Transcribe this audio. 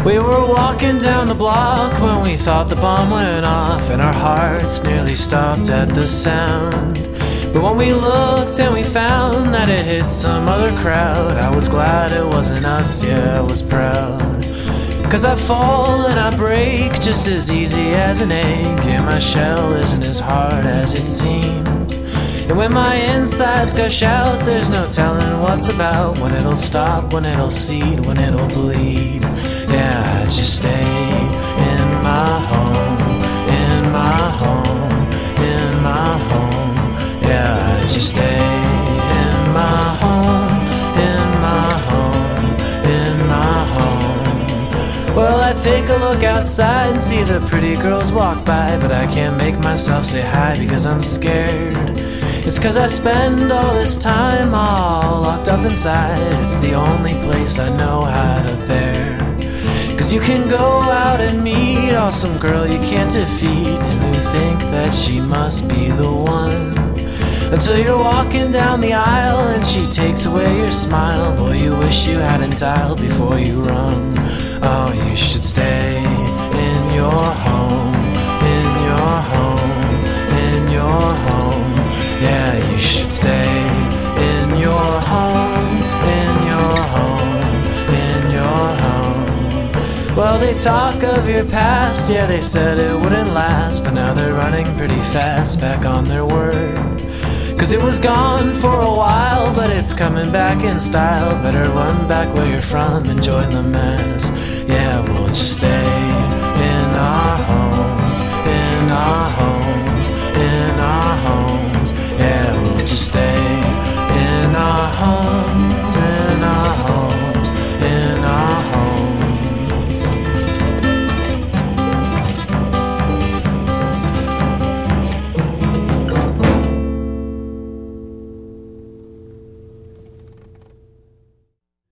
We were walking down the block when we thought the bomb went off, and our hearts nearly stopped at the sound. But when we looked and we found that it hit some other crowd, I was glad it wasn't us, yeah, I was proud. 'Cause I fall and I break just as easy as an egg, and my shell isn't as hard as it seems. And when my insides gush out, there's no telling what's about, when it'll stop, when it'll seed, when it'll bleed. Yeah, I just stay in my home, in my home, in my home. Yeah, I just stay in my home, in my home, in my home. Well, I take a look outside and see the pretty girls walk by, but I can't make myself say hi because I'm scared. It's 'cause I spend all this time all locked up inside. It's the only place I know how to bear. 'Cause you can go out and meet awesome girl you can't defeat, and you think that she must be the one, until you're walking down the aisle and she takes away your smile. Boy, you wish you hadn't dialed before you rung. Oh, you should stay in your home, in your home, in your home. Yeah, you should stay in your home, in your home, in your home. Well, they talk of your past, yeah, they said it wouldn't last, but now they're running pretty fast back on their word. 'Cause it was gone for a while, but it's coming back in style. Better run back where you're from and join the mass. Yeah, we'll just stay in our homes, in our homes.